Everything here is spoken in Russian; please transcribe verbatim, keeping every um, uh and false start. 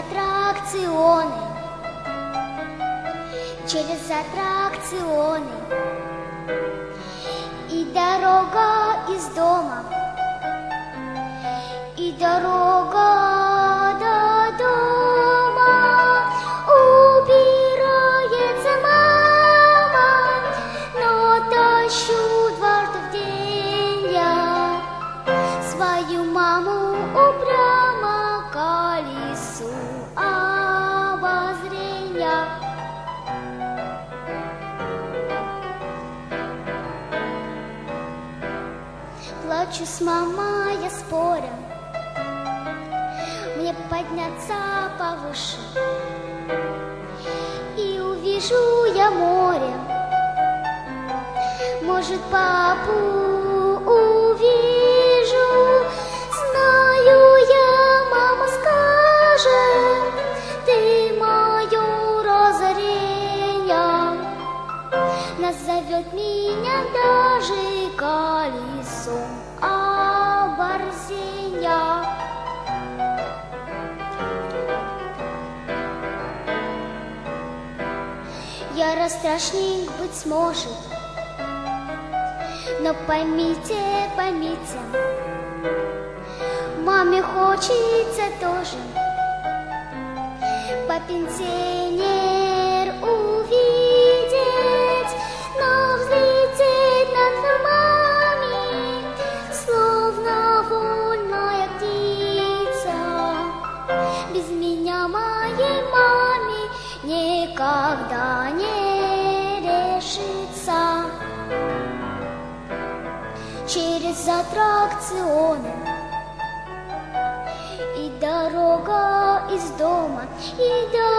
аттракционы, через аттракционы. И дорога из дома, и дорога до дома. Убирается мама, но тащу дважды в день я свою маму упрямо колесу обозрения. Плачу с мамой, я спорю, мне подняться повыше, и увижу я море. Может, папу увижу, знаю я, мама скажет, ты мое разорение. Назовет меня даже колесом оборзения. Я расстрашник быть сможет, но поймите, поймите, маме хочется тоже папин пенсионер увидеть, но взлететь над холмами, словно вольная птица. Без меня моей маме никогда не решится. Через аттракционы и дорога из дома, и дорога